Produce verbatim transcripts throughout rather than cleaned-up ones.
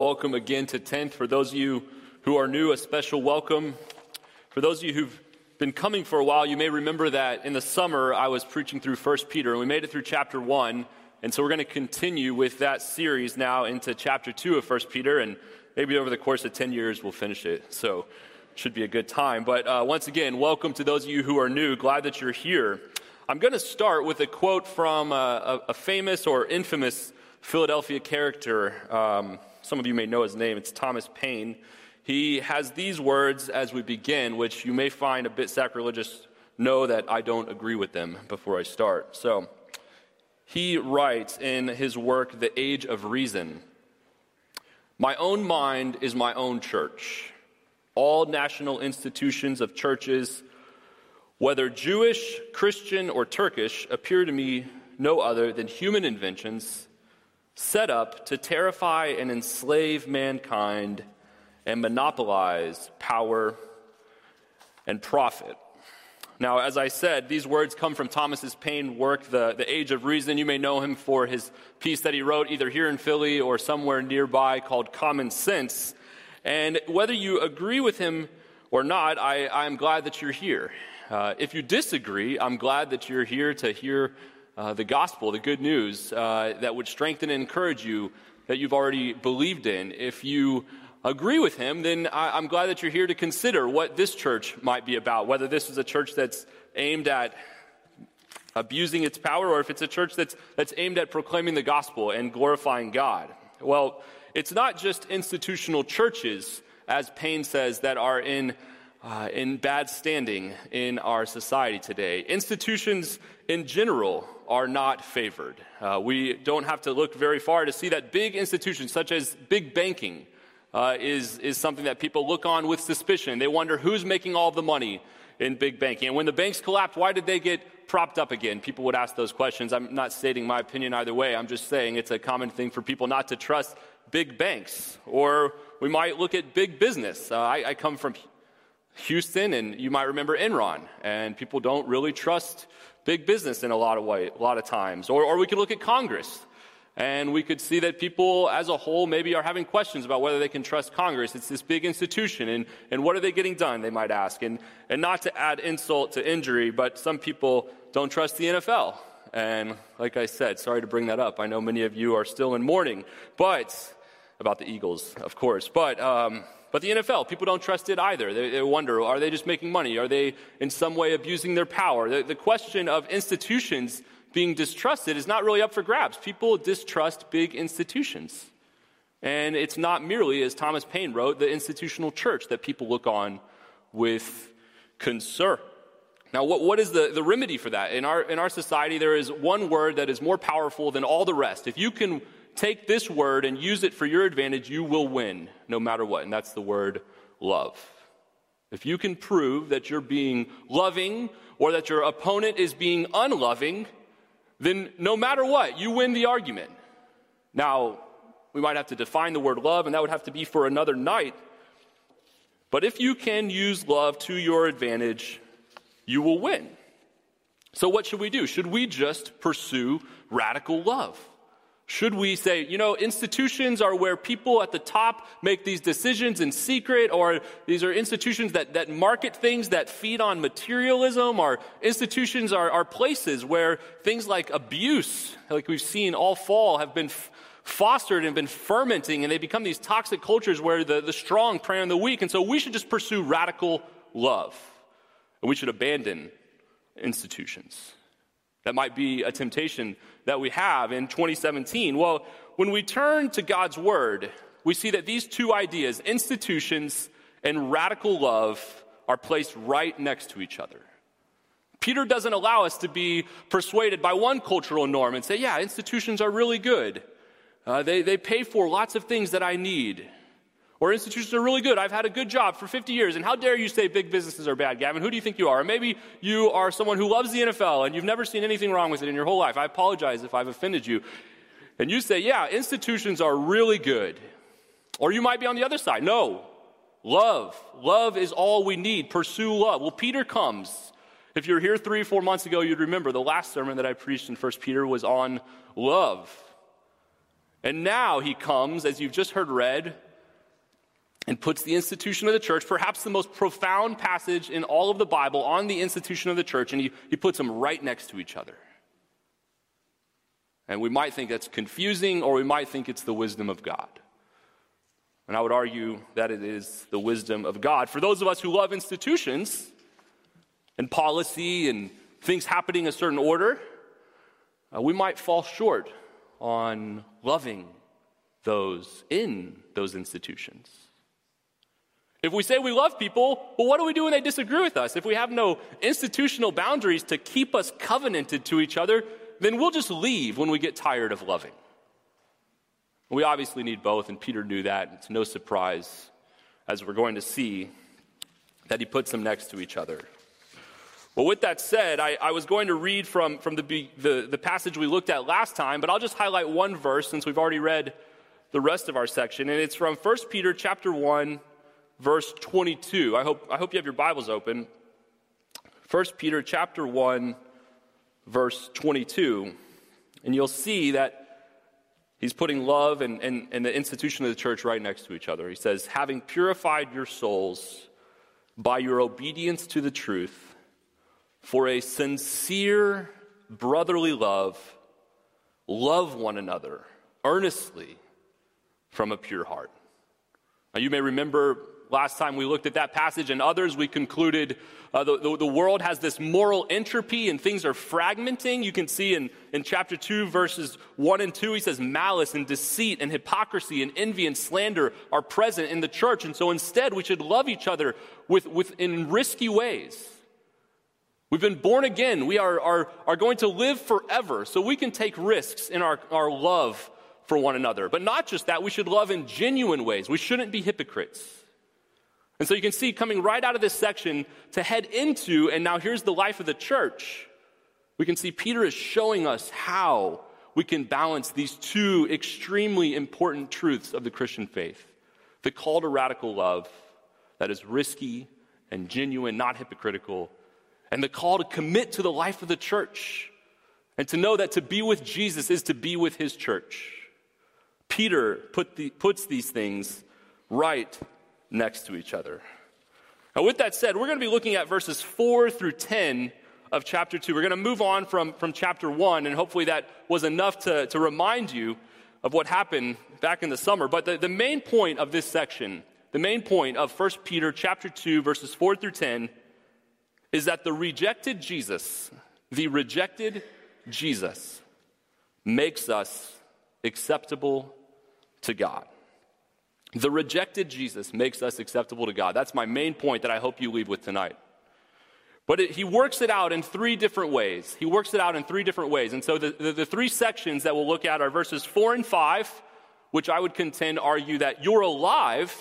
Welcome again to tenth. For those of you who are new, a special welcome. For those of you who've been coming for a while, you may remember that in the summer I was preaching through First Peter, and we made it through chapter one, and so we're going to continue with that series now into chapter two of First Peter, and maybe over the course of ten years we'll finish it, so it should be a good time. But uh, once again, welcome to those of you who are new. Glad that you're here. I'm going to start with a quote from a, a, a famous or infamous Philadelphia character. Um, some of you may know his name. It's Thomas Paine. He has these words as we begin, which you may find a bit sacrilegious. Know that I don't agree with them before I start. So he writes in his work, The Age of Reason, "My own mind is my own church. All national institutions of churches, whether Jewish, Christian, or Turkish, appear to me no other than human inventions set up to terrify and enslave mankind and monopolize power and profit." Now, as I said, these words come from Thomas Paine's work, the, the Age of Reason. You may know him for his piece that he wrote either here in Philly or somewhere nearby called Common Sense. And whether you agree with him or not, I, I'm glad that you're here. Uh, if you disagree, I'm glad that you're here to hear uh, the gospel, the good news uh, that would strengthen and encourage you that you've already believed in. If you agree with him, then I, I'm glad that you're here to consider what this church might be about, whether this is a church that's aimed at abusing its power or if it's a church that's that's aimed at proclaiming the gospel and glorifying God. Well, it's not just institutional churches, as Paine says, that are in uh, in bad standing in our society today. Institutions in general are not favored. Uh, we don't have to look very far to see that big institutions such as big banking Uh, is is something that people look on with suspicion. They wonder who's making all the money in big banking. And when the banks collapsed, why did they get propped up again? People would ask those questions. I'm not stating my opinion either way. I'm just saying it's a common thing for people not to trust big banks. Or we might look at big business. Uh, I, I come from Houston, and you might remember Enron. And people don't really trust big business in a lot of way, a lot of times. Or, or we could look at Congress. And we could see that people as a whole maybe are having questions about whether they can trust Congress. It's this big institution, and, and what are they getting done, they might ask. And, and not to add insult to injury, but some people don't trust the N F L. And like I said, sorry to bring that up. I know many of you are still in mourning, but about the Eagles, of course. But um, but the N F L, people don't trust it either. They, they wonder, are they just making money? Are they in some way abusing their power? The, the question of institutions being distrusted is not really up for grabs. People distrust big institutions. And it's not merely, as Thomas Paine wrote, the institutional church that people look on with concern. Now, what, what is the, the remedy for that? In our, in our society, there is one word that is more powerful than all the rest. If you can take this word and use it for your advantage, you will win, no matter what. And that's the word love. If you can prove that you're being loving or that your opponent is being unloving, then no matter what, you win the argument. Now, we might have to define the word love, and that would have to be for another night. But if you can use love to your advantage, you will win. So what should we do? Should we just pursue radical love? Should we say, you know, institutions are where people at the top make these decisions in secret, or these are institutions that, that market things that feed on materialism, or institutions are, are places where things like abuse, like we've seen all fall, have been f- fostered and been fermenting, and they become these toxic cultures where the, the strong prey on the weak. And so we should just pursue radical love, and we should abandon institutions. That might be a temptation that we have in twenty seventeen. Well, when we turn to God's word, we see that these two ideas, institutions and radical love, are placed right next to each other. Peter doesn't allow us to be persuaded by one cultural norm and say, yeah, institutions are really good. Uh, they, they pay for lots of things that I need. Or institutions are really good. I've had a good job for fifty years. And how dare you say big businesses are bad, Gavin? Who do you think you are? Or maybe you are someone who loves the N F L and you've never seen anything wrong with it in your whole life. I apologize if I've offended you. And you say, yeah, institutions are really good. Or you might be on the other side. No, love. Love is all we need. Pursue love. Well, Peter comes. If you were here three, four months ago, you'd remember the last sermon that I preached in First Peter was on love. And now he comes, as you've just heard read, and puts the institution of the church, perhaps the most profound passage in all of the Bible, on the institution of the church, and he, he puts them right next to each other. And we might think that's confusing, or we might think it's the wisdom of God. And I would argue that it is the wisdom of God. For those of us who love institutions and policy and things happening a certain order, uh, we might fall short on loving those in those institutions. If we say we love people, well, what do we do when they disagree with us? If we have no institutional boundaries to keep us covenanted to each other, then we'll just leave when we get tired of loving. We obviously need both, and Peter knew that. It's no surprise, as we're going to see, that he puts them next to each other. Well, with that said, I, I was going to read from, from the, the, the passage we looked at last time, but I'll just highlight one verse since we've already read the rest of our section, and it's from First Peter chapter one, verse twenty-two. I hope, I hope you have your Bibles open. First Peter chapter one, verse twenty-two. And you'll see that he's putting love and, and, and the institution of the church right next to each other. He says, having purified your souls by your obedience to the truth, for a sincere brotherly love, love one another earnestly from a pure heart. Now you may remember last time we looked at that passage and others, we concluded uh, the, the, the world has this moral entropy and things are fragmenting. You can see in, in chapter two, verses one and two, he says malice and deceit and hypocrisy and envy and slander are present in the church. And so instead we should love each other with, with in risky ways. We've been born again. We are, are, are going to live forever. So we can take risks in our, our love for one another. But not just that, we should love in genuine ways. We shouldn't be hypocrites. And so you can see coming right out of this section to head into, and now here's the life of the church. We can see Peter is showing us how we can balance these two extremely important truths of the Christian faith. The call to radical love that is risky and genuine, not hypocritical, and the call to commit to the life of the church and to know that to be with Jesus is to be with his church. Peter put the, puts these things right next to each other. Now, with that said, we're going to be looking at verses four through ten of chapter two. We're going to move on from, from chapter one, and hopefully that was enough to, to remind you of what happened back in the summer. But the, the main point of this section, the main point of First Peter chapter two, verses four through ten, is that the rejected Jesus, the rejected Jesus, makes us acceptable to God. The rejected Jesus makes us acceptable to God. That's my main point that I hope you leave with tonight. But it, he works it out in three different ways. He works it out in three different ways. And so the, the, the three sections that we'll look at are verses four and five, which I would contend argue that you're alive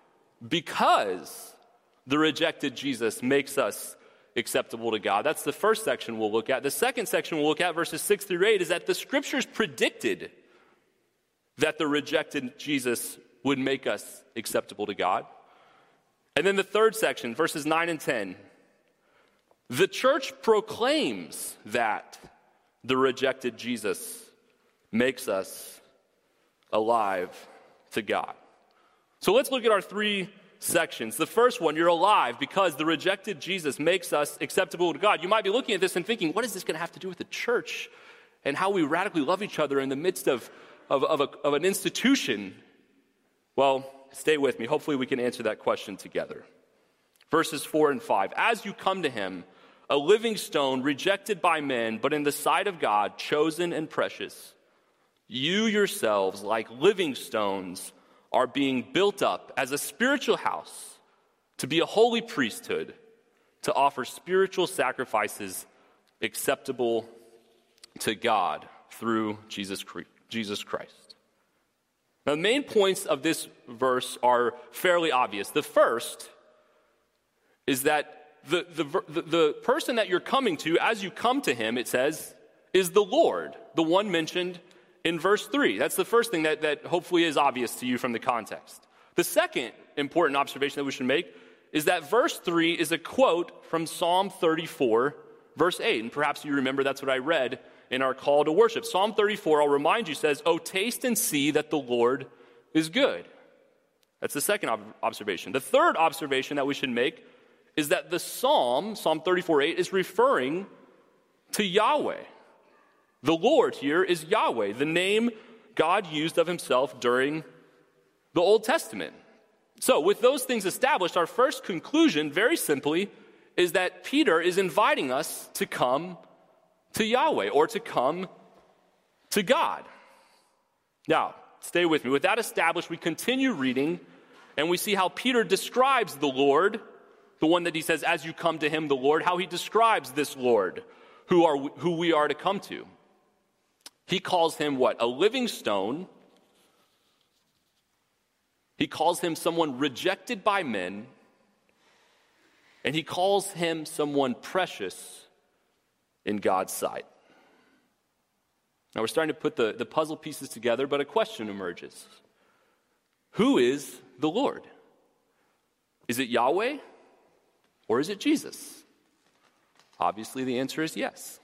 because the rejected Jesus makes us acceptable to God. That's the first section we'll look at. The second section we'll look at, verses six through eight, is that the scriptures predicted that the rejected Jesus would make us acceptable to God. And then the third section, verses nine and ten, the church proclaims that the rejected Jesus makes us alive to God. So let's look at our three sections. The first one, you're alive because the rejected Jesus makes us acceptable to God. You might be looking at this and thinking, what is this going to have to do with the church and how we radically love each other in the midst of, of, of, a, of an institution? Well, stay with me. Hopefully we can answer that question together. Verses four and five. As you come to him, a living stone rejected by men, but in the sight of God, chosen and precious, you yourselves, like living stones, are being built up as a spiritual house to be a holy priesthood, to offer spiritual sacrifices acceptable to God through Jesus Christ. Now, the main points of this verse are fairly obvious. The first is that the, the, the, the person that you're coming to, as you come to him, it says, is the Lord, the one mentioned in verse three. That's the first thing that, that hopefully is obvious to you from the context. The second important observation that we should make is that verse three is a quote from Psalm thirty-four, verse eight. And perhaps you remember that's what I read in our call to worship. Psalm thirty-four, I'll remind you, says, "Oh, taste and see that the Lord is good." That's the second ob- observation. The third observation that we should make is that the psalm, Psalm thirty-four eight, is referring to Yahweh. The Lord here is Yahweh, the name God used of himself during the Old Testament. So with those things established, our first conclusion, very simply, is that Peter is inviting us to come to Yahweh, or to come to God. Now, stay with me. With that established, we continue reading, and we see how Peter describes the Lord, the one that he says, as you come to him, the Lord, how he describes this Lord, who are who we are to come to. He calls him what? A living stone. He calls him someone rejected by men, and he calls him someone precious in God's sight. Now we're starting to put the, the puzzle pieces together, but a question emerges. Who is the Lord? Is it Yahweh or is it Jesus? Obviously the answer is yes.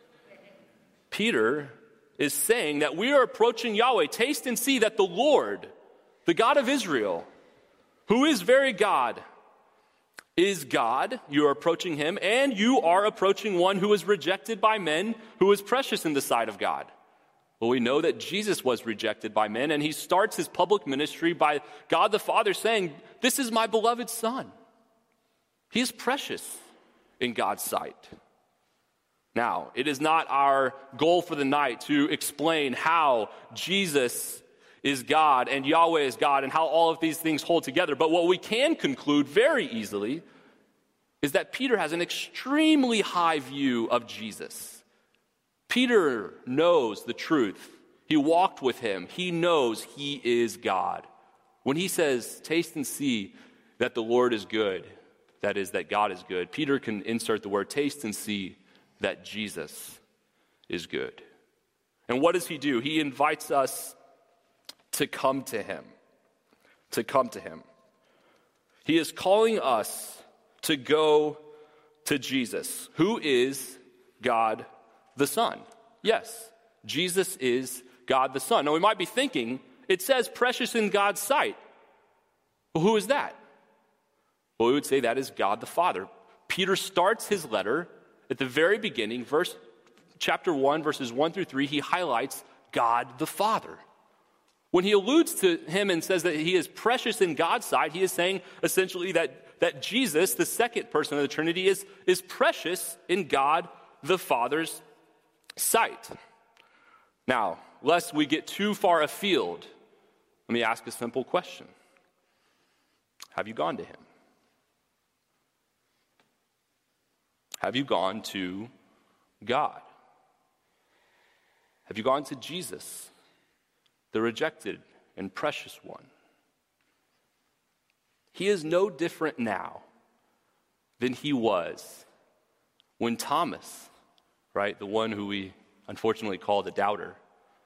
Peter is saying that we are approaching Yahweh. Taste and see that the Lord, the God of Israel, who is very God, is God. You are approaching him, and you are approaching one who is rejected by men, who is precious in the sight of God. Well, we know that Jesus was rejected by men, and he starts his public ministry by God the Father saying, "This is my beloved Son." He is precious in God's sight. Now, it is not our goal for the night to explain how Jesus is God and Yahweh is God and how all of these things hold together. But what we can conclude very easily is that Peter has an extremely high view of Jesus. Peter knows the truth. He walked with him. He knows he is God. When he says, "Taste and see that the Lord is good," that is, that God is good, Peter can insert the word "taste and see that Jesus is good." And what does he do? He invites us to come to him, to come to him. He is calling us to go to Jesus, who is God the Son. Yes, Jesus is God the Son. Now we might be thinking, it says precious in God's sight. Well, who is that? Well, we would say that is God the Father. Peter starts his letter at the very beginning, verse chapter one, verses one through three, he highlights God the Father. When he alludes to him and says that he is precious in God's sight, he is saying essentially that, that Jesus, the second person of the Trinity, is, is precious in God the Father's sight. Now, lest we get too far afield, let me ask a simple question. Have you gone to him? Have you gone to God? Have you gone to Jesus, the rejected and precious one? He is no different now than he was when Thomas, right, the one who we unfortunately call the doubter,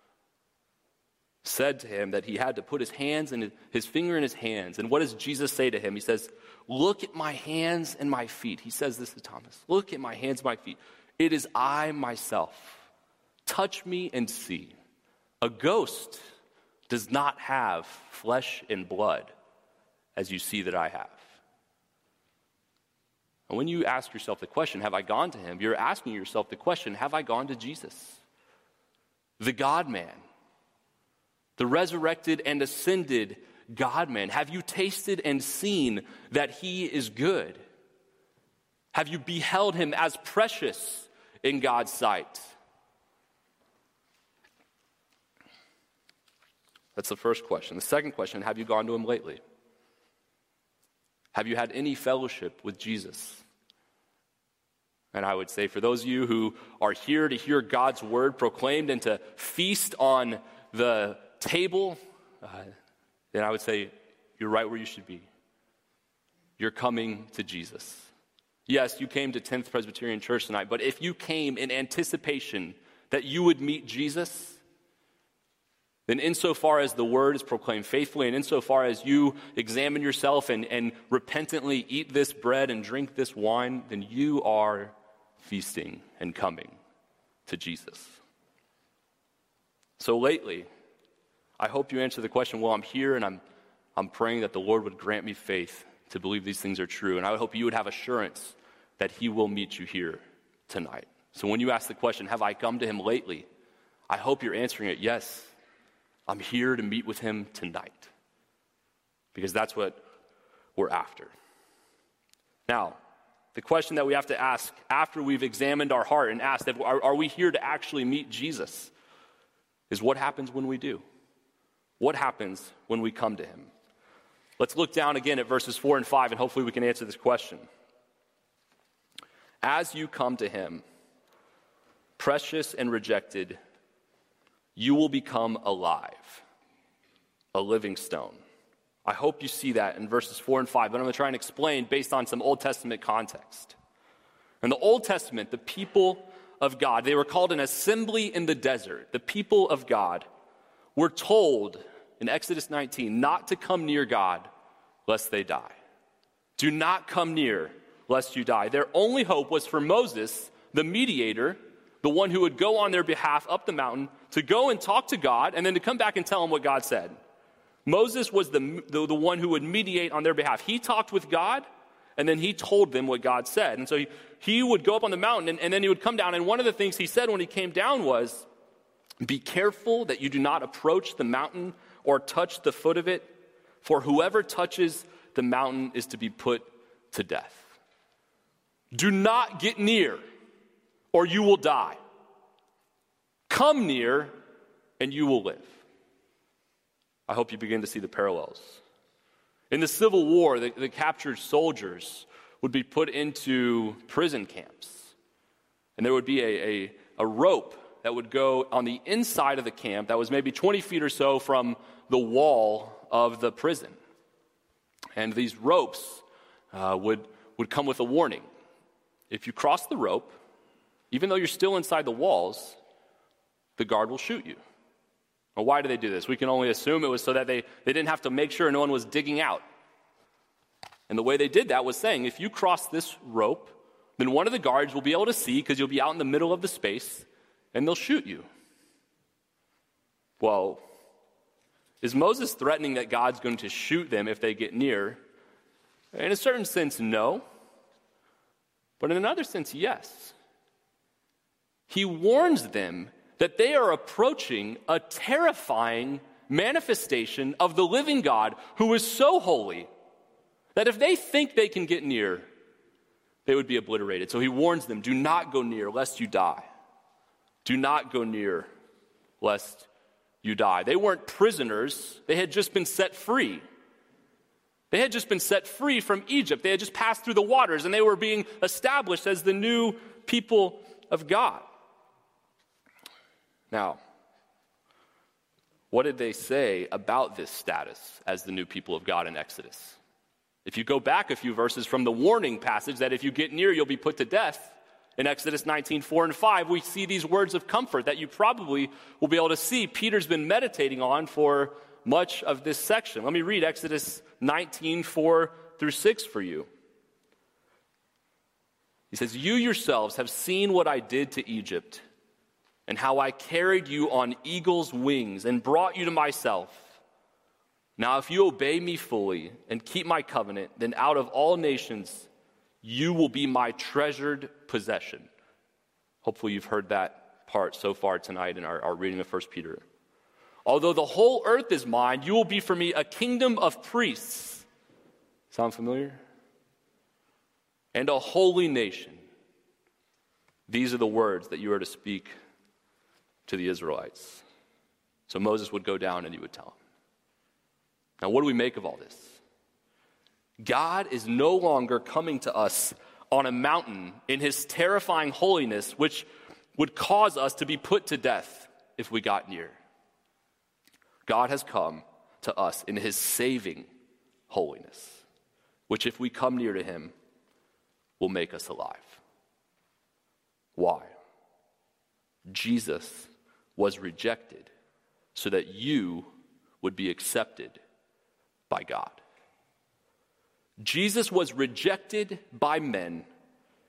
said to him that he had to put his hands and his finger in his hands. And what does Jesus say to him? He says, "Look at my hands and my feet." He says this to Thomas. "Look at my hands and my feet. It is I myself. Touch me and see. A ghost does not have flesh and blood as you see that I have." And when you ask yourself the question, have I gone to him? You're asking yourself the question, have I gone to Jesus? The God-man, the resurrected and ascended God-man. Have you tasted and seen that he is good? Have you beheld him as precious in God's sight? That's the first question. The second question, have you gone to him lately? Have you had any fellowship with Jesus? And I would say for those of you who are here to hear God's word proclaimed and to feast on the table, uh, then I would say you're right where you should be. You're coming to Jesus. Yes, you came to tenth Presbyterian Church tonight, but if you came in anticipation that you would meet Jesus, then insofar as the word is proclaimed faithfully and insofar as you examine yourself and, and repentantly eat this bread and drink this wine, then you are feasting and coming to Jesus. So lately, I hope you answer the question, well, I'm here and I'm, I'm praying that the Lord would grant me faith to believe these things are true. And I would hope you would have assurance that he will meet you here tonight. So when you ask the question, have I come to him lately? I hope you're answering it, yes, I'm here to meet with him tonight. Because that's what we're after. Now, the question that we have to ask after we've examined our heart and asked, that are, are we here to actually meet Jesus, is what happens when we do? What happens when we come to him? Let's look down again at verses four and five, and hopefully we can answer this question. As you come to him, precious and rejected, you will become alive, a living stone. I hope you see that in verses four and five, but I'm going to try and explain based on some Old Testament context. In the Old Testament, the people of God, they were called an assembly in the desert. The people of God were told in Exodus nineteen not to come near God lest they die. Do not come near lest you die. Their only hope was for Moses, the mediator, the one who would go on their behalf up the mountain, to go and talk to God and then to come back and tell him what God said. Moses was the, the, the one who would mediate on their behalf. He talked with God, and then he told them what God said. And so he, he would go up on the mountain, and, and then he would come down. And one of the things he said when he came down was, be careful that you do not approach the mountain or touch the foot of it, for whoever touches the mountain is to be put to death. Do not get near, or you will die. Come near, and you will live. I hope you begin to see the parallels. In the Civil War, the, the captured soldiers would be put into prison camps. And there would be a, a, a rope that would go on the inside of the camp that was maybe twenty feet or so from the wall of the prison. And these ropes uh, would, would come with a warning. If you cross the rope, even though you're still inside the walls, the guard will shoot you. Well, why do they do this? We can only assume it was so that they, they didn't have to make sure no one was digging out. And the way they did that was saying, if you cross this rope, then one of the guards will be able to see because you'll be out in the middle of the space, and they'll shoot you. Well, is Moses threatening that God's going to shoot them if they get near? In a certain sense, no. But in another sense, yes. He warns them that they are approaching a terrifying manifestation of the living God who is so holy that if they think they can get near, they would be obliterated. So he warns them, do not go near lest you die. Do not go near lest you die. They weren't prisoners. They had just been set free. They had just been set free from Egypt. They had just passed through the waters, and they were being established as the new people of God. Now, what did they say about this status as the new people of God in Exodus? If you go back a few verses from the warning passage that if you get near, you'll be put to death, in Exodus nineteen, four and five, we see these words of comfort that you probably will be able to see Peter's been meditating on for much of this section. Let me read Exodus nineteen, four through six for you. He says, you yourselves have seen what I did to Egypt, and how I carried you on eagle's wings and brought you to myself. Now, if you obey me fully and keep my covenant, then out of all nations, you will be my treasured possession. Hopefully you've heard that part so far tonight in our, our reading of First Peter. Although the whole earth is mine, you will be for me a kingdom of priests. Sound familiar? And a holy nation. These are the words that you are to speak to the Israelites. So Moses would go down and he would tell them. Now, what do we make of all this? God is no longer coming to us on a mountain in his terrifying holiness, which would cause us to be put to death if we got near. God has come to us in his saving holiness, which if we come near to him, will make us alive. Why? Jesus was rejected so that you would be accepted by God. Jesus was rejected by men,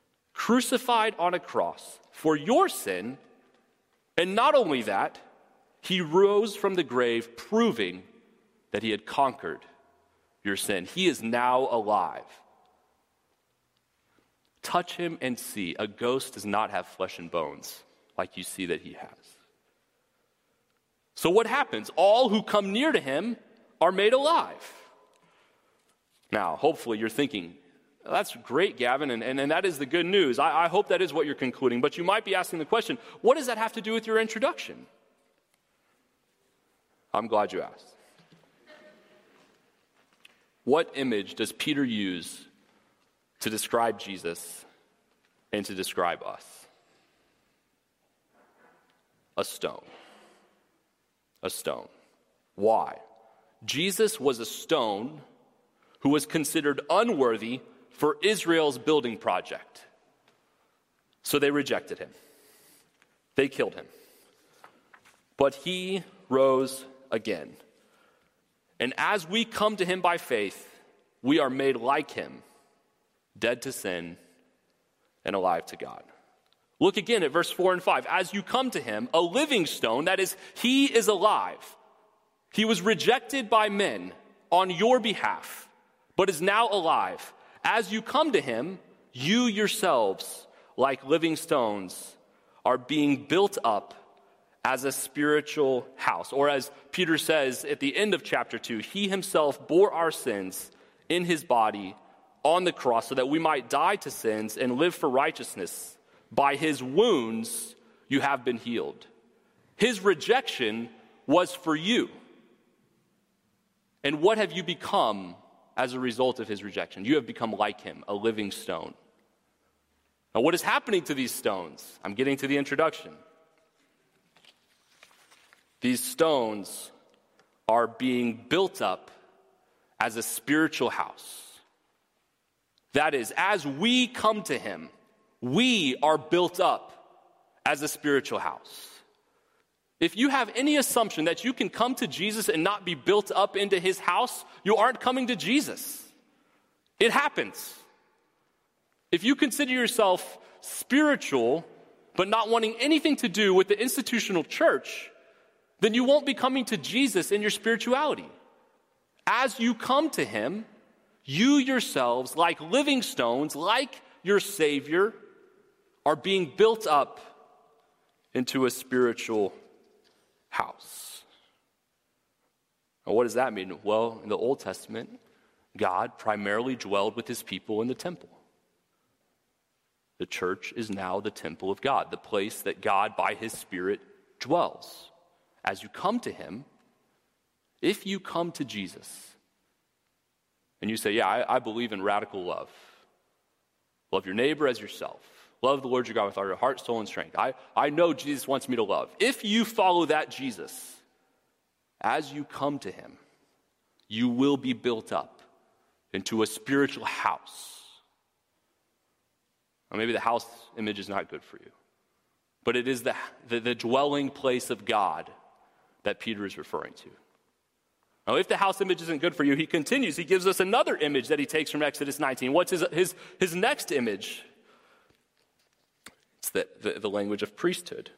crucified on a cross for your sin, and not only that, He rose from the grave, proving that he had conquered your sin. He is now alive. Touch him and see. A ghost does not have flesh and bones like you see that he has. So what happens? All who come near to him are made alive. Now, hopefully you're thinking, that's great, Gavin, and, and, and that is the good news. I, I hope that is what you're concluding. But you might be asking the question, what does that have to do with your introduction? I'm glad you asked. What image does Peter use to describe Jesus and to describe us? A stone. A stone. Why? Jesus was a stone who was considered unworthy for Israel's building project. So they rejected him. They killed him. But he rose again. And as we come to him by faith, we are made like him, dead to sin and alive to God. Look again at verse four and five. As you come to him, a living stone, that is, he is alive. He was rejected by men on your behalf, but is now alive. As you come to him, you yourselves, like living stones, are being built up as a spiritual house. Or as Peter says at the end of chapter two, he himself bore our sins in his body on the cross so that we might die to sins and live for righteousness. By his wounds you have been healed. His rejection was for you. And what have you become as a result of his rejection? You have become like him, a living stone. Now, what is happening to these stones? I'm getting to the introduction. These stones are being built up as a spiritual house. That is, as we come to him, we are built up as a spiritual house. If you have any assumption that you can come to Jesus and not be built up into his house, you aren't coming to Jesus. It happens. If you consider yourself spiritual, but not wanting anything to do with the institutional church, then you won't be coming to Jesus in your spirituality. As you come to him, you yourselves, like living stones, like your Savior, are being built up into a spiritual house. Now, what does that mean? Well, in the Old Testament, God primarily dwelled with his people in the temple. The church is now the temple of God, the place that God, by his Spirit, dwells. As you come to him, if you come to Jesus, and you say, yeah, I, I believe in radical love. Love your neighbor as yourself. Love the Lord your God with all your heart, soul, and strength. I, I know Jesus wants me to love. If you follow that Jesus, as you come to him, you will be built up into a spiritual house. Or maybe the house image is not good for you, but it is the, the, the dwelling place of God that Peter is referring to. Now, if the house image isn't good for you, he continues. He gives us another image that he takes from Exodus nineteen. What's his, his, his next image? It's the, the, the language of priesthood.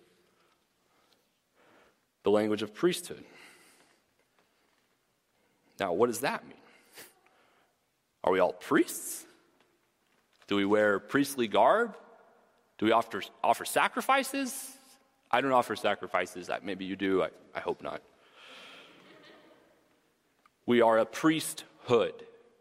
The language of priesthood. Now, what does that mean? Are we all priests? Do we wear priestly garb? Do we offer, offer sacrifices? I don't offer sacrifices. Maybe you do. I, I hope not. We are a priesthood.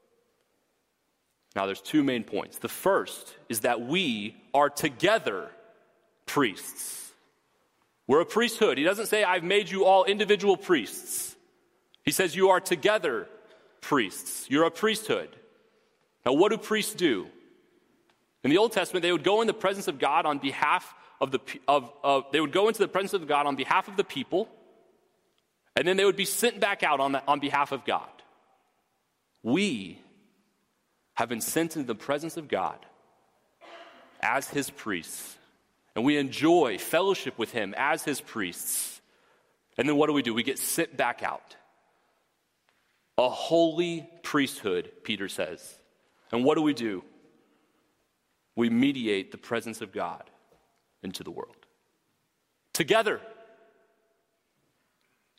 Now, there's two main points. The first is that we are together priests. We're a priesthood. He doesn't say, I've made you all individual priests. He says, you are together priests. You're a priesthood. Now, what do priests do? In the Old Testament, they would go in the presence of God on behalf of the, of, of they would go into the presence of God on behalf of the people, and then they would be sent back out on, the, on behalf of God. We have been sent into the presence of God as his priests, and we enjoy fellowship with him as his priests. And then what do we do? We get sent back out. A holy priesthood, Peter says. And what do we do? We mediate the presence of God into the world. Together.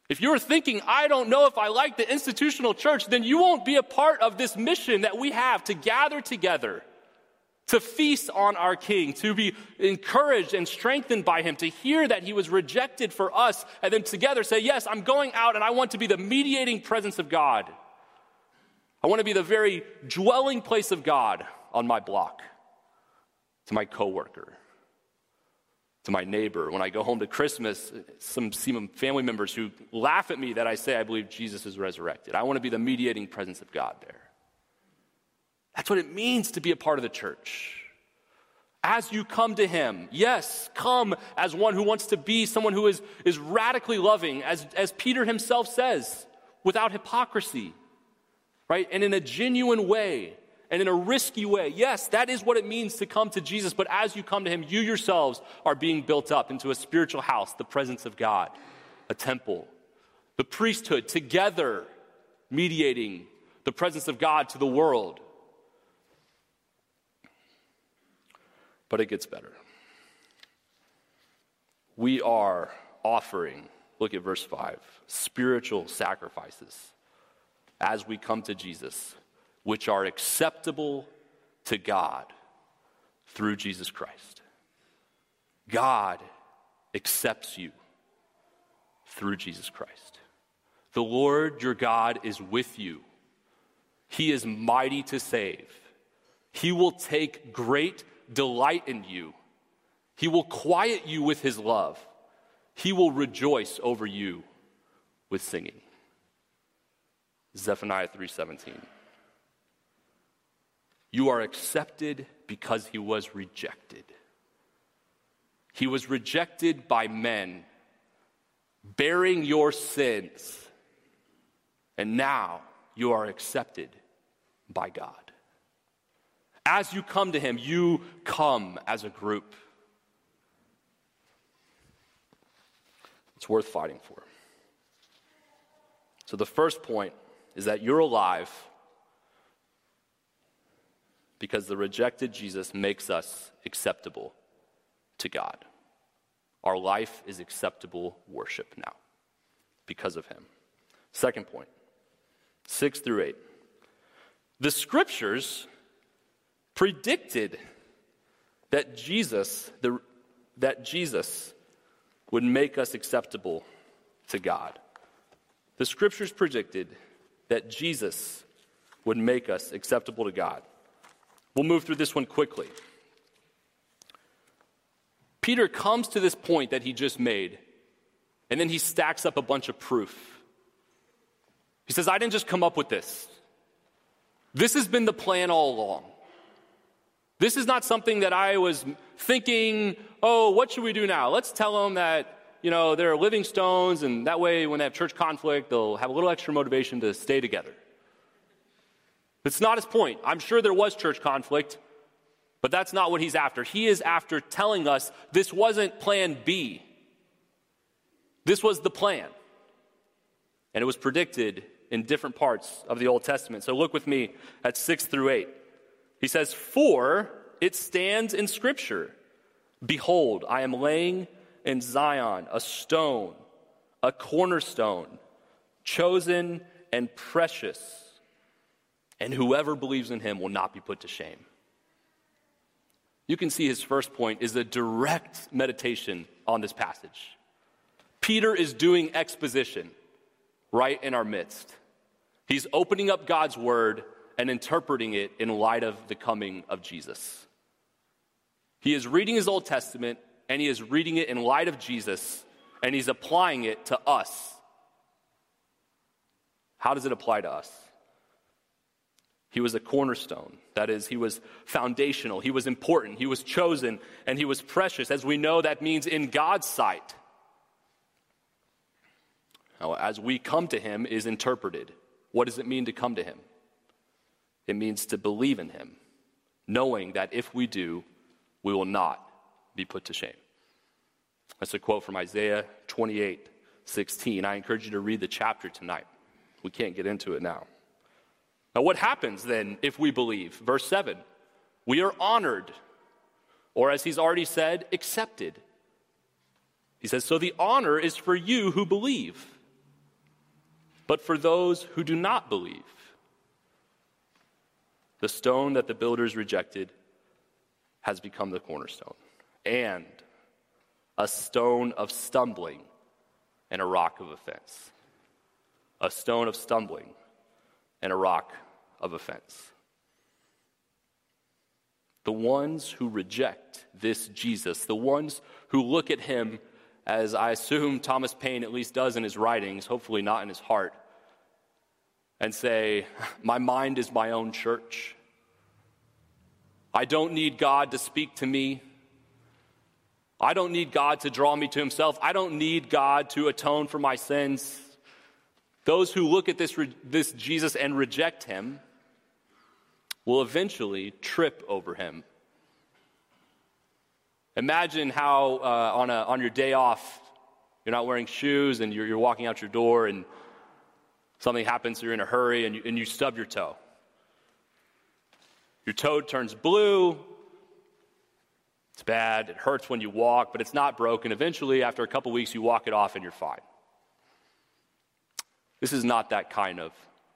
If you're thinking, I don't know if I like the institutional church, then you won't be a part of this mission that we have to gather together, to feast on our King, to be encouraged and strengthened by him, to hear that he was rejected for us, and then together say, yes, I'm going out and I want to be the mediating presence of God. I want to be the very dwelling place of God on my block, to my coworker, to my neighbor. When I go home to Christmas, some see family members who laugh at me that I say I believe Jesus is resurrected. I want to be the mediating presence of God there. That's what it means to be a part of the church. As you come to him, yes, come as one who wants to be someone who is, is radically loving, as, as Peter himself says, without hypocrisy, right? And in a genuine way, and in a risky way. Yes, that is what it means to come to Jesus, but as you come to him, you yourselves are being built up into a spiritual house, the presence of God, a temple, the priesthood, together mediating the presence of God to the world. But it gets better. We are offering, look at verse five, spiritual sacrifices as we come to Jesus, which are acceptable to God through Jesus Christ. God accepts you through Jesus Christ. The Lord your God is with you. He is mighty to save. He will take great delight in you. He will quiet you with his love. He will rejoice over you with singing. Zephaniah three seventeen. You are accepted because he was rejected. He was rejected by men, bearing your sins. And now you are accepted by God. As you come to him, you come as a group. It's worth fighting for. So the first point is that you're alive because the rejected Jesus makes us acceptable to God. Our life is acceptable worship now because of him. Second point, six through eight. The scriptures predicted that Jesus, the, that Jesus would make us acceptable to God. The scriptures predicted that Jesus would make us acceptable to God. We'll move through this one quickly. Peter comes to this point that he just made, and then he stacks up a bunch of proof. He says, I didn't just come up with this. This has been the plan all along. This is not something that I was thinking, oh, what should we do now? Let's tell them that, you know, they're living stones, and that way when they have church conflict, they'll have a little extra motivation to stay together. It's not his point. I'm sure there was church conflict, but that's not what he's after. He is after telling us this wasn't plan B. This was the plan. And it was predicted in different parts of the Old Testament. So look with me at six through eight. He says, for it stands in Scripture, behold, I am laying in Zion a stone, a cornerstone, chosen and precious, and whoever believes in him will not be put to shame. You can see his first point is a direct meditation on this passage. Peter is doing exposition right in our midst. He's opening up God's word and interpreting it in light of the coming of Jesus. He is reading his Old Testament, and he is reading it in light of Jesus, and he's applying it to us. How does it apply to us? He was a cornerstone. That is, he was foundational. He was important. He was chosen, and he was precious. As we know, that means in God's sight. Now, as we come to him is interpreted. What does it mean to come to him? It means to believe in him, knowing that if we do, we will not be put to shame. That's a quote from Isaiah twenty-eight sixteen. I encourage you to read the chapter tonight. We can't get into it now. Now, what happens then if we believe? Verse seven, we are honored, or as he's already said, accepted. He says, so the honor is for you who believe. But for those who do not believe, the stone that the builders rejected has become the cornerstone, and a stone of stumbling and a rock of offense. A stone of stumbling and a rock of offense. The ones who reject this Jesus, the ones who look at him, as I assume Thomas Paine at least does in his writings, hopefully not in his heart, and say, my mind is my own church. I don't need God to speak to me. I don't need God to draw me to himself. I don't need God to atone for my sins. Those who look at this, this Jesus and reject him will eventually trip over him. Imagine how uh, on, a, on your day off, you're not wearing shoes and you're, you're walking out your door and something happens, you're in a hurry and you, and you stub your toe. Your toe turns blue. It's bad. It hurts when you walk, but it's not broken. Eventually, after a couple weeks, you walk it off and you're fine. This is not that kind of,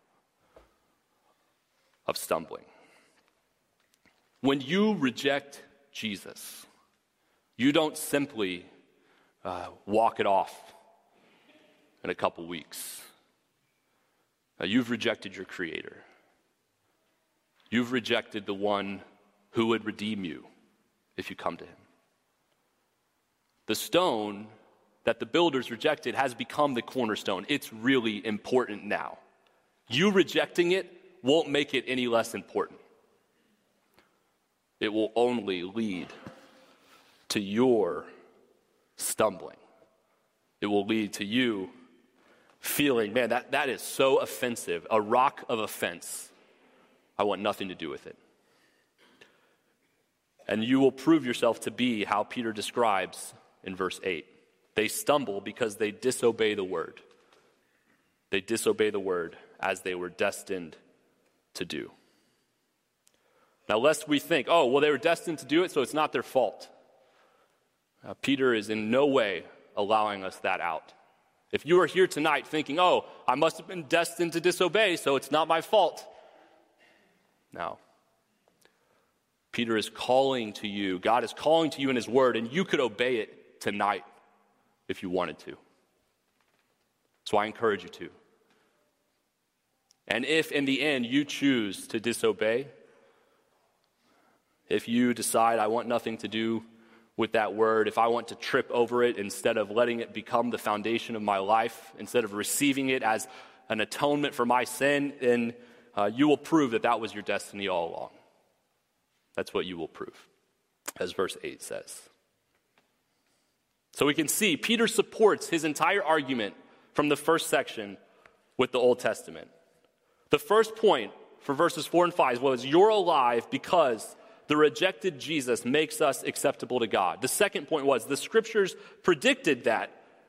of stumbling. When you reject Jesus, you don't simply uh, walk it off in a couple weeks. Now, you've rejected your Creator. You've rejected the one who would redeem you if you come to him. The stone that the builders rejected has become the cornerstone. It's really important now. You rejecting it won't make it any less important. It will only lead to your stumbling. It will lead to you feeling, man, that, that is so offensive, a rock of offense. I want nothing to do with it. And you will prove yourself to be how Peter describes in verse eight. They stumble because they disobey the word. They disobey the word as they were destined to do. Now, lest we think, oh, well, they were destined to do it, so it's not their fault. Uh, Peter is in no way allowing us that out. If you are here tonight thinking, oh, I must have been destined to disobey, so it's not my fault. No. Peter is calling to you. God is calling to you in his word, and you could obey it tonight if you wanted to. So I encourage you to. And if in the end you choose to disobey, if you decide I want nothing to do with that word, if I want to trip over it instead of letting it become the foundation of my life, instead of receiving it as an atonement for my sin, then uh, you will prove that that was your destiny all along. That's what you will prove, as verse eight says. So we can see Peter supports his entire argument from the first section with the Old Testament. The first point for verses four and five was, you're alive because the rejected Jesus makes us acceptable to God. The second point was, the scriptures predicted that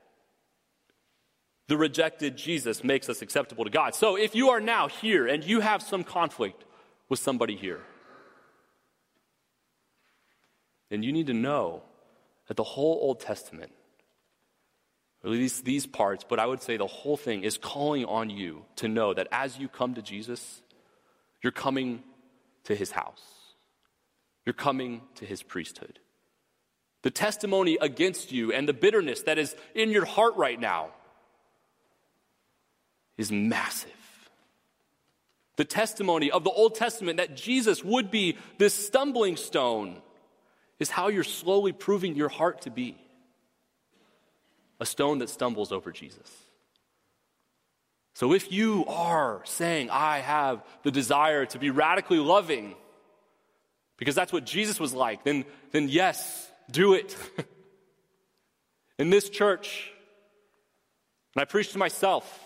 the rejected Jesus makes us acceptable to God. So if you are now here and you have some conflict with somebody here, then you need to know that the whole Old Testament, or at least these parts, but I would say the whole thing, is calling on you to know that as you come to Jesus, you're coming to his house. You're coming to his priesthood. The testimony against you and the bitterness that is in your heart right now is massive. The testimony of the Old Testament that Jesus would be this stumbling stone is how you're slowly proving your heart to be. A stone that stumbles over Jesus. So if you are saying, I have the desire to be radically loving, because that's what Jesus was like, then, then yes, do it. In this church, and I preach to myself,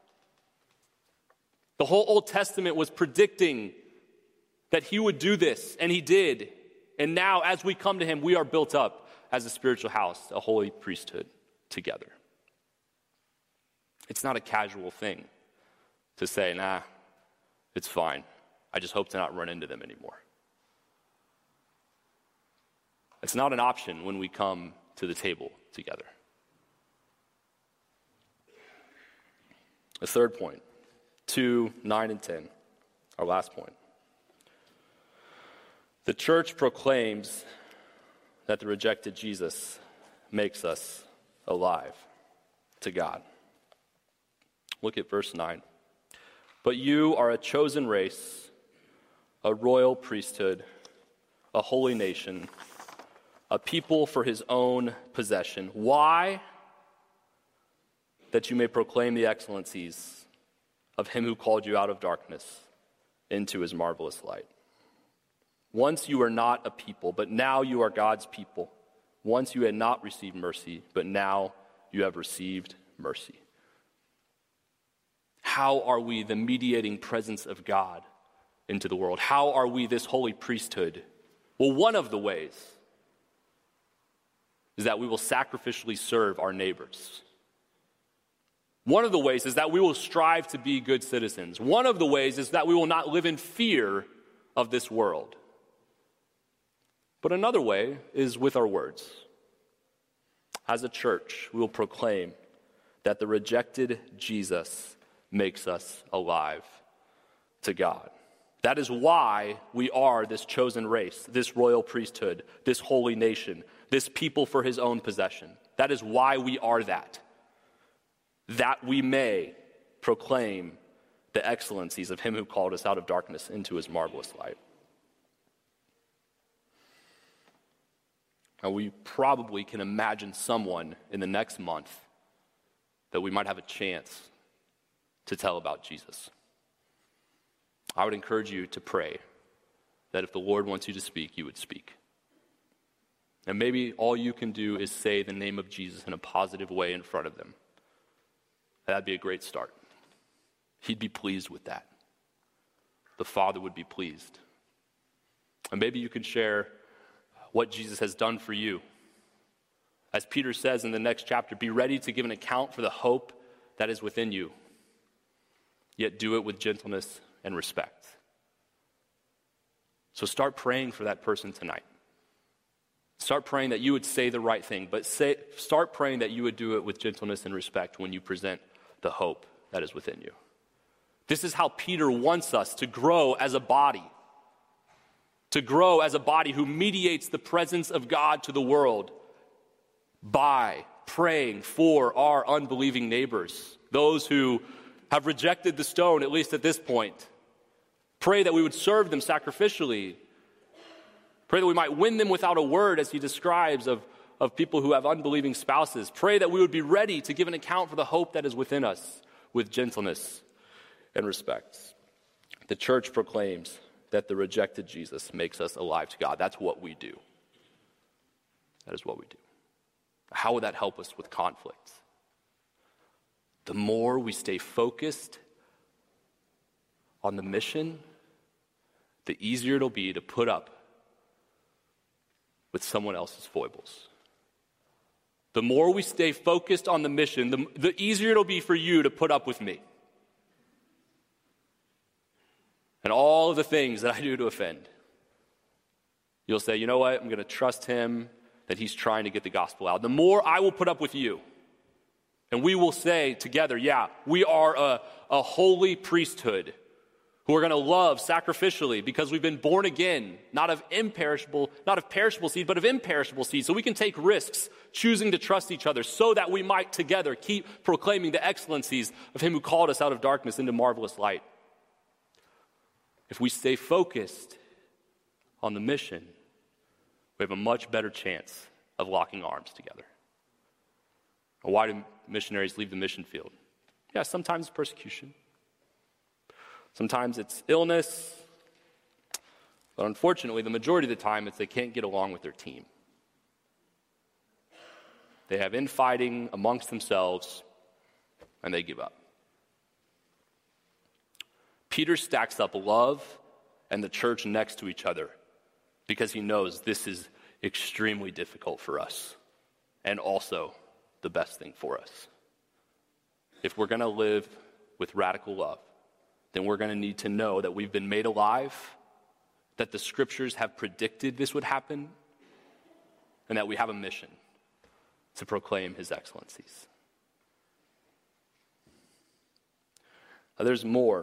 the whole Old Testament was predicting that he would do this, and he did. And now, as we come to him, we are built up as a spiritual house, a holy priesthood together. It's not a casual thing to say, nah, it's fine. I just hope to not run into them anymore. It's not an option when we come to the table together. The third point, two, nine, and ten, our last point. The church proclaims that the rejected Jesus makes us alive to God. Look at verse nine. But you are a chosen race, a royal priesthood, a holy nation, a people for his own possession. Why? That you may proclaim the excellencies of him who called you out of darkness into his marvelous light. Once you were not a people, but now you are God's people. Once you had not received mercy, but now you have received mercy. How are we the mediating presence of God into the world? How are we this holy priesthood? Well, one of the ways is that we will sacrificially serve our neighbors. One of the ways is that we will strive to be good citizens. One of the ways is that we will not live in fear of this world. But another way is with our words. As a church, we will proclaim that the rejected Jesus makes us alive to God. That is why we are this chosen race, this royal priesthood, this holy nation, this people for his own possession. That is why we are that. That we may proclaim the excellencies of him who called us out of darkness into his marvelous light. Now, we probably can imagine someone in the next month that we might have a chance to tell about Jesus. I would encourage you to pray that if the Lord wants you to speak, you would speak. And maybe all you can do is say the name of Jesus in a positive way in front of them. That'd be a great start. He'd be pleased with that. The Father would be pleased. And maybe you can share what Jesus has done for you. As Peter says in the next chapter, be ready to give an account for the hope that is within you, yet do it with gentleness and respect. So start praying for that person tonight. Start praying that you would say the right thing, but say, start praying that you would do it with gentleness and respect when you present the hope that is within you. This is how Peter wants us to grow as a body. To grow as a body who mediates the presence of God to the world by praying for our unbelieving neighbors, those who have rejected the stone, at least at this point. Pray that we would serve them sacrificially. Pray that we might win them without a word, as he describes of, of people who have unbelieving spouses. Pray that we would be ready to give an account for the hope that is within us with gentleness and respect. The church proclaims that the rejected Jesus makes us alive to God. That's what we do. That is what we do. How would that help us with conflict? The more we stay focused on the mission, the easier it'll be to put up with someone else's foibles. The more we stay focused on the mission, the, the easier it'll be for you to put up with me. And all of the things that I do to offend. You'll say, you know what, I'm going to trust him that he's trying to get the gospel out. The more I will put up with you, and we will say together, yeah, we are a, a holy priesthood who are going to love sacrificially because we've been born again, not of imperishable, not of perishable seed, but of imperishable seed. So we can take risks choosing to trust each other so that we might together keep proclaiming the excellencies of him who called us out of darkness into marvelous light. If we stay focused on the mission, we have a much better chance of locking arms together. And why do missionaries leave the mission field? Yeah, sometimes it's persecution. Sometimes it's illness. But unfortunately, the majority of the time, it's they can't get along with their team. They have infighting amongst themselves, and they give up. Peter stacks up love and the church next to each other because he knows this is extremely difficult for us and also the best thing for us. If we're going to live with radical love, then we're going to need to know that we've been made alive, that the scriptures have predicted this would happen, and that we have a mission to proclaim his excellencies. There's more.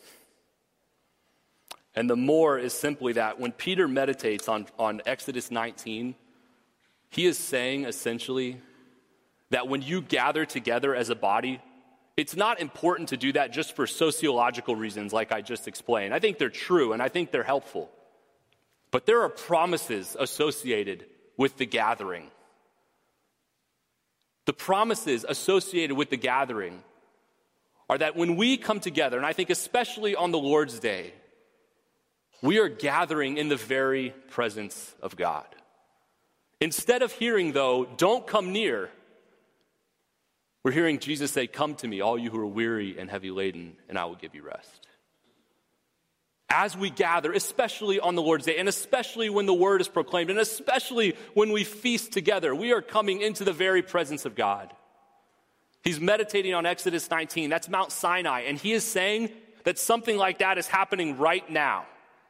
And the more is simply that when Peter meditates on, on Exodus nineteen, he is saying essentially that when you gather together as a body, it's not important to do that just for sociological reasons like I just explained. I think they're true and I think they're helpful. But there are promises associated with the gathering. The promises associated with the gathering are that when we come together, and I think especially on the Lord's Day, we are gathering in the very presence of God. Instead of hearing, though, don't come near, we're hearing Jesus say, come to me, all you who are weary and heavy laden, and I will give you rest. As we gather, especially on the Lord's Day, and especially when the word is proclaimed, and especially when we feast together, we are coming into the very presence of God. He's meditating on Exodus nineteen. That's Mount Sinai. And he is saying that something like that is happening right now.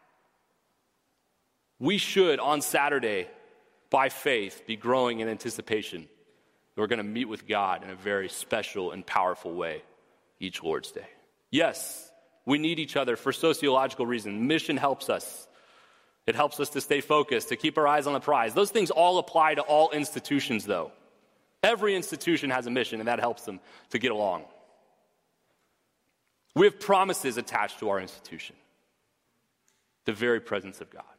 We should, on Saturday, by faith, be growing in anticipation. We're going to meet with God in a very special and powerful way each Lord's Day. Yes, we need each other for sociological reasons. Mission helps us. It helps us to stay focused, to keep our eyes on the prize. Those things all apply to all institutions, though. Every institution has a mission, and that helps them to get along. We have promises attached to our institution. The very presence of God.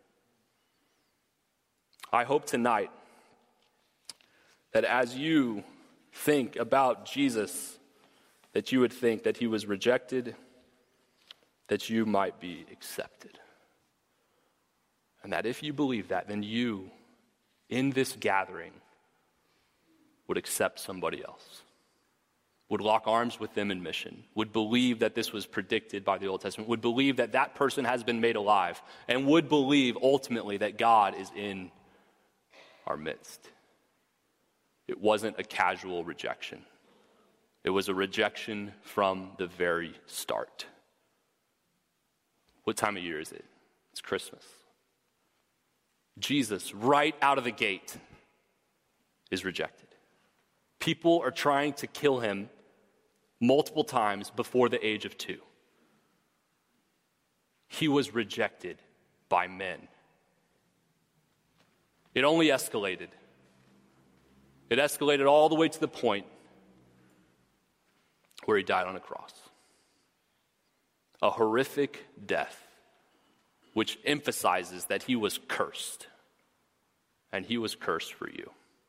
I hope tonight that as you think about Jesus, that you would think that he was rejected, that you might be accepted. And that if you believe that, then you, in this gathering, would accept somebody else, would lock arms with them in mission, would believe that this was predicted by the Old Testament, would believe that that person has been made alive, and would believe ultimately that God is in our midst. It wasn't a casual rejection. It was a rejection from the very start. What time of year is it? It's Christmas. Jesus, right out of the gate, is rejected. People are trying to kill him multiple times before the age of two. He was rejected by men. It only escalated. It escalated all the way to the point where he died on a cross. A horrific death, which emphasizes that he was cursed. And he was cursed for you.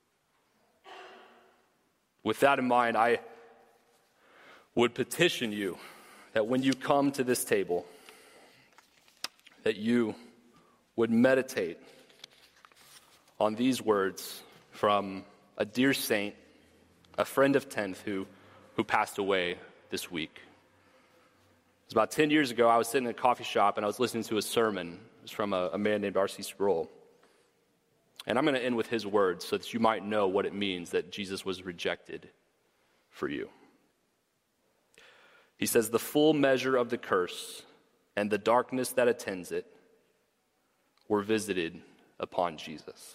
With that in mind, I would petition you that when you come to this table, that you would meditate on these words from a dear saint, a friend of tenth who, who passed away this week. It was about ten years ago. I was sitting in a coffee shop and I was listening to a sermon. It was from a, a man named R C Sproul. And I'm going to end with his words so that you might know what it means that Jesus was rejected for you. He says, the full measure of the curse and the darkness that attends it were visited upon Jesus.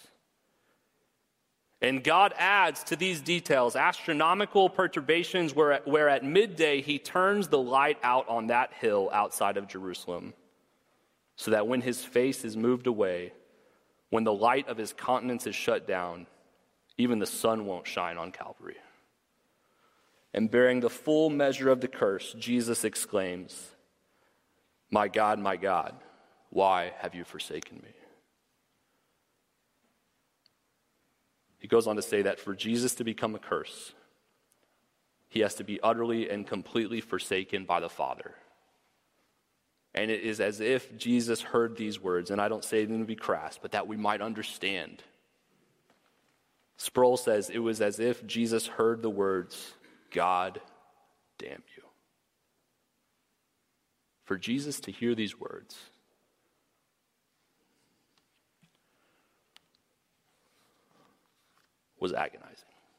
And God adds to these details astronomical perturbations where, where at midday he turns the light out on that hill outside of Jerusalem, so that when his face is moved away, when the light of his countenance is shut down, even the sun won't shine on Calvary. And bearing the full measure of the curse, Jesus exclaims, my God, my God, why have you forsaken me? He goes on to say that for Jesus to become a curse, he has to be utterly and completely forsaken by the Father. And it is as if Jesus heard these words, and I don't say them to be crass, but that we might understand. Sproul says it was as if Jesus heard the words, God damn you. For Jesus to hear these words was agonizing.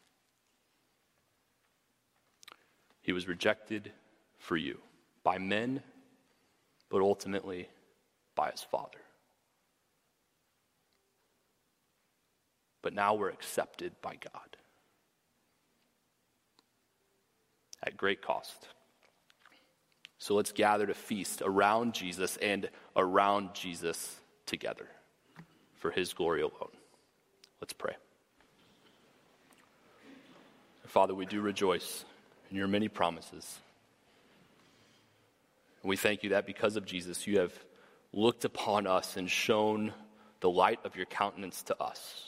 He was rejected for you by men, but ultimately by his Father. But now we're accepted by God at great cost, So let's gather to feast around Jesus and around Jesus together for his glory alone. Let's pray. Father, we do rejoice in your many promises. And we thank you that because of Jesus, you have looked upon us and shown the light of your countenance to us.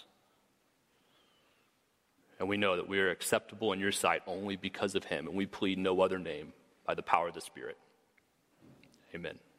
And we know that we are acceptable in your sight only because of him, and we plead no other name by the power of the Spirit. Amen.